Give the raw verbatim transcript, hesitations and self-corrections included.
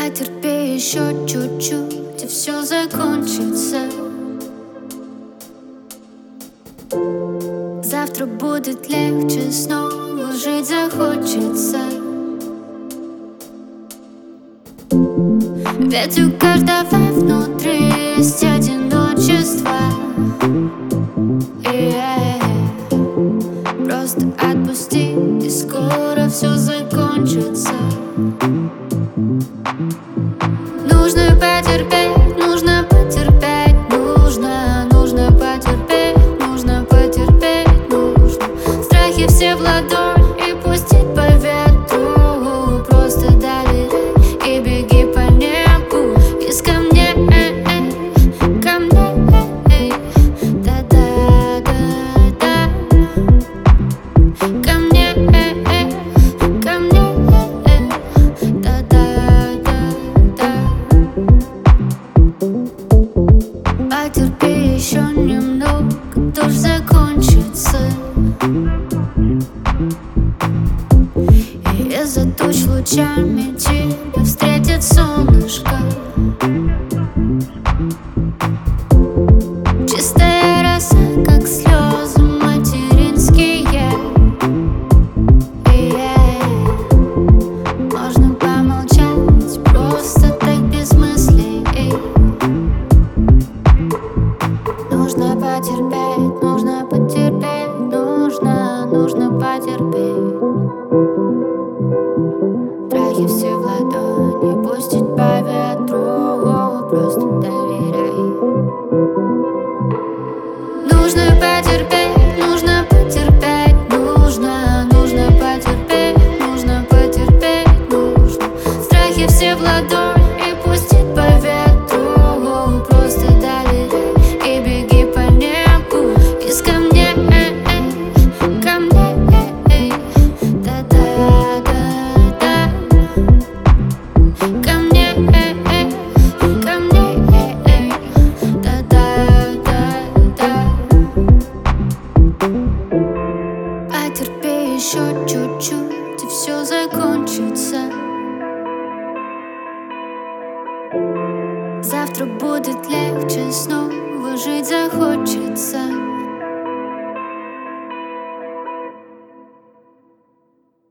Потерпи еще чуть-чуть, и все закончится. Завтра будет легче, снова жить захочется. Ведь у каждого внутри есть одиночество. Yeah. Просто отпусти, и скоро все закончится. Нужно потерпеть, нужно потерпеть, нужно, нужно потерпеть, нужно потерпеть, нужно. Страхи все в ладонь и пустить по ветру. Просто доверяй и беги по небу. Из камней, камней, да-да-да-да. Камней, камней, да-да-да-да. Потерпи еще немного, дождь закончится. И из-за туч лучами тебя встретит солнышко. Чистая роса, как слезы материнские. Yeah. Можно помолчать, просто так без мыслей. Нужно потерпеть, нужно потерпеть, нужно, нужно потерпеть. Страхи все в ладони, пустить по ветру. Просто доверяй. Нужно потерпеть, нужно потерпеть, нужно, нужно потерпеть, нужно потерпеть, нужно. Страхи все в ладони и пустить по ветру. Просто доверяй и беги по небу. Из камней, камней, да-да-да-да. Камней, камней, да-да-да-да. Потерпи еще чуть-чуть, и все закончится. Завтра будет легче, снова жить захочется.